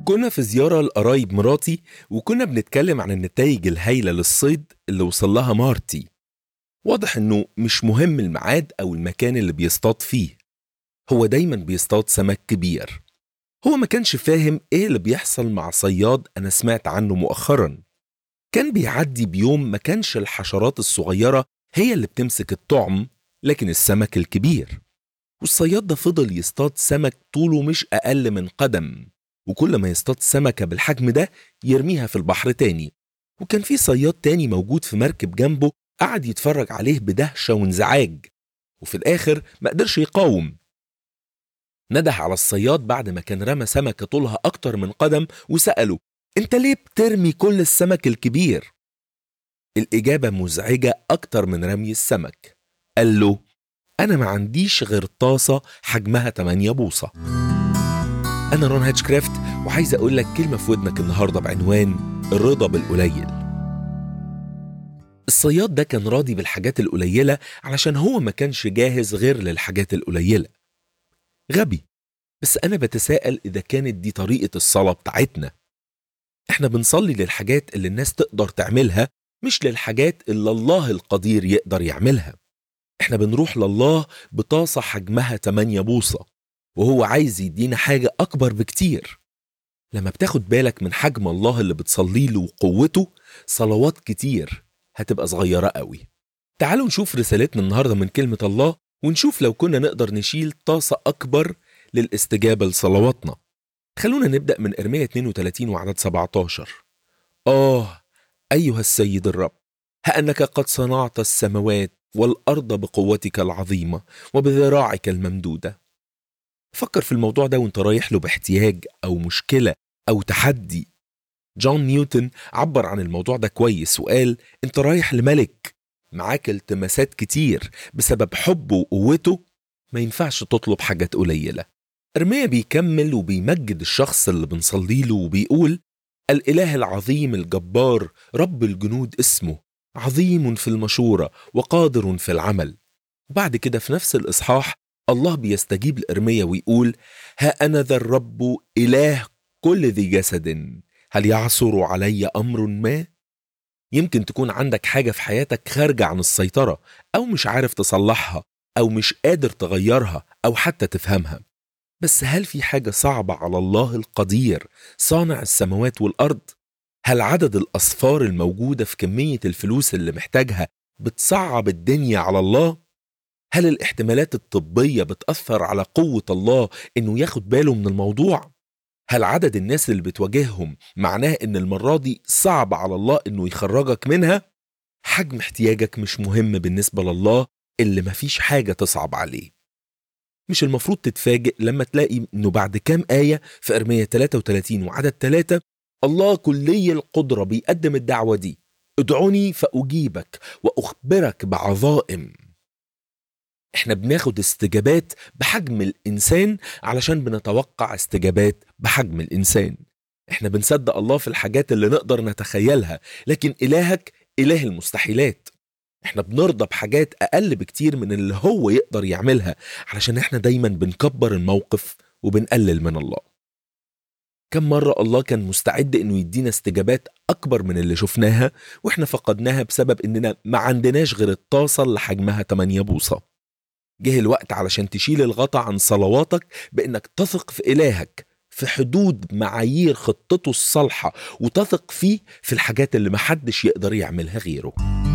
كنا في زيارة لقرايب مراتي، وكنا بنتكلم عن النتائج الهايلة للصيد اللي وصل لها مارتي. واضح انه مش مهم الميعاد او المكان اللي بيصطاد فيه، هو دايما بيصطاد سمك كبير. هو ما كانش فاهم ايه اللي بيحصل مع صياد انا سمعت عنه مؤخرا. كان بيعدي بيوم ما كانش الحشرات الصغيرة هي اللي بتمسك الطعم، لكن السمك الكبير. والصياد ده فضل يصطاد سمك طوله مش أقل من قدم، وكل ما يصطاد سمكة بالحجم ده يرميها في البحر تاني. وكان في صياد تاني موجود في مركب جنبه قعد يتفرج عليه بدهشة وانزعاج، وفي الآخر ما قدرش يقاوم. نده على الصياد بعد ما كان رمى سمكة طولها أكتر من قدم وسأله: انت ليه بترمي كل السمك الكبير؟ الإجابة مزعجة أكتر من رمي السمك. قال له: أنا ما عنديش غير طاسة حجمها 8 بوصة. أنا رون هاتشكرافت، وعايز أقول لك كلمة في ودنك النهاردة بعنوان الرضا بالقليل. الصياد ده كان راضي بالحاجات القليلة علشان هو ما كانش جاهز غير للحاجات القليلة. غبي، بس أنا بتساءل إذا كانت دي طريقة الصلاة بتاعتنا. إحنا بنصلي للحاجات اللي الناس تقدر تعملها، مش للحاجات اللي الله القدير يقدر يعملها. إحنا بنروح لله بطاسة حجمها 8 بوصة، وهو عايز يدينا حاجة أكبر بكتير. لما بتاخد بالك من حجم الله اللي بتصلي له وقوته، صلوات كتير هتبقى صغيرة قوي. تعالوا نشوف رسالتنا النهاردة من كلمة الله، ونشوف لو كنا نقدر نشيل طاسة أكبر للاستجابة لصلواتنا. خلونا نبدأ من إرميا 32 وعدد 17. أيها السيد الرب، ها أنك قد صنعت السماوات والأرض بقوتك العظيمة وبذراعك الممدودة. فكر في الموضوع ده وانت رايح له باحتياج أو مشكلة أو تحدي. جون نيوتن عبر عن الموضوع ده كويس وقال: انت رايح لملك معاك التماسات كتير، بسبب حبه وقوته ما ينفعش تطلب حاجات قليلة. إرميا بيكمل وبيمجد الشخص اللي بنصلي له وبيقول: الإله العظيم الجبار رب الجنود اسمه، عظيم في المشورة وقادر في العمل. وبعد كده في نفس الإصحاح الله بيستجيب لإرميا ويقول: ها أنا ذا الرب إله كل ذي جسد، هل يعثر علي أمر ما؟ يمكن تكون عندك حاجة في حياتك خارجة عن السيطرة، أو مش عارف تصلحها، أو مش قادر تغيرها، أو حتى تفهمها. بس هل في حاجة صعبة على الله القدير صانع السماوات والأرض؟ هل عدد الأصفار الموجودة في كمية الفلوس اللي محتاجها بتصعب الدنيا على الله؟ هل الاحتمالات الطبية بتأثر على قوة الله إنه ياخد باله من الموضوع؟ هل عدد الناس اللي بتواجههم معناه إن المرة دي صعب على الله إنه يخرجك منها؟ حجم احتياجك مش مهم بالنسبة لله اللي مفيش حاجة تصعب عليه. مش المفروض تتفاجئ لما تلاقي إنه بعد كام آية في إرميا 33 وعدد 3 الله كلي القدرة بيقدم الدعوة دي: ادعوني فأجيبك وأخبرك بعظائم. احنا بناخد استجابات بحجم الإنسان علشان بنتوقع استجابات بحجم الإنسان. احنا بنصدق الله في الحاجات اللي نقدر نتخيلها، لكن إلهك إله المستحيلات. احنا بنرضى بحاجات أقل بكتير من اللي هو يقدر يعملها، علشان احنا دايما بنكبر الموقف وبنقلل من الله. كم مرة الله كان مستعد انه يدينا استجابات اكبر من اللي شفناها، واحنا فقدناها بسبب اننا ما عندناش غير الطاسة اللي حجمها 8 بوصة. جه الوقت علشان تشيل الغطا عن صلواتك بانك تثق في الهك في حدود معايير خطته الصالحة، وتثق فيه في الحاجات اللي محدش يقدر يعملها غيره.